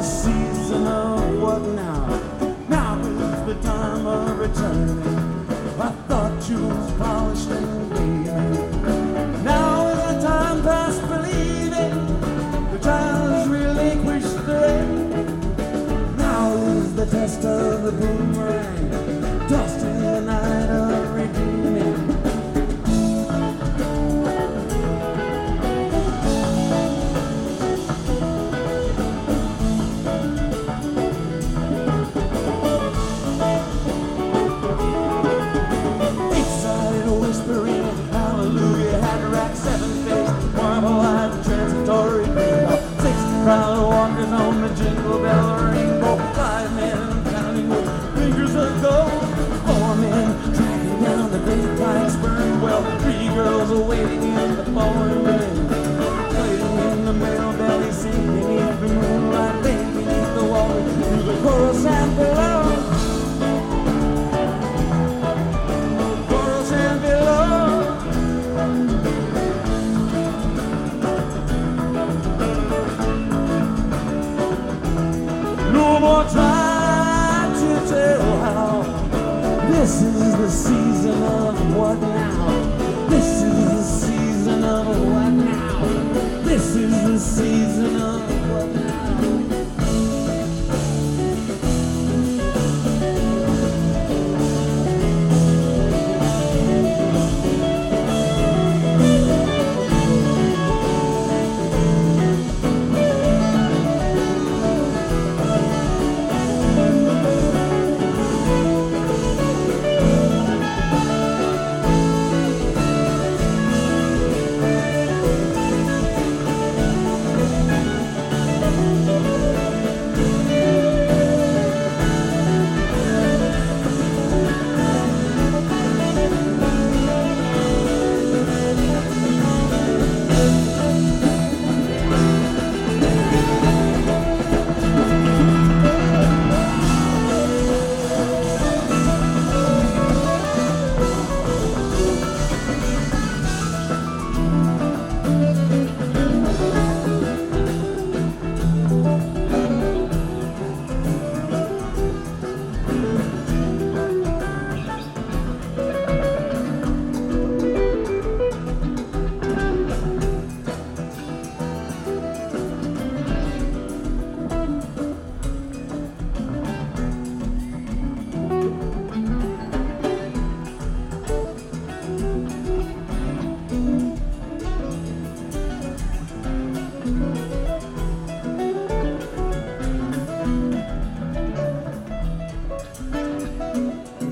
season of what now? Now is the time of returning. I thought you was polished and gleaming. Now is the time past believing. The child has relinquished the rain. Now is the test of the boomerang. Dust in the night of redeeming. Crowd walking on the jingle bell rainbow. 5 men counting with fingers of gold. 4 men dragging down the great pipes burned well. 3 girls are waiting in the pouring rain. Waiting in the mail belly seat beneath the moonlight, laying beneath the water through the chorus and below. Chorus and below. No more trying to tell how. This is the season of what now? This is the season of what now? This is the season of what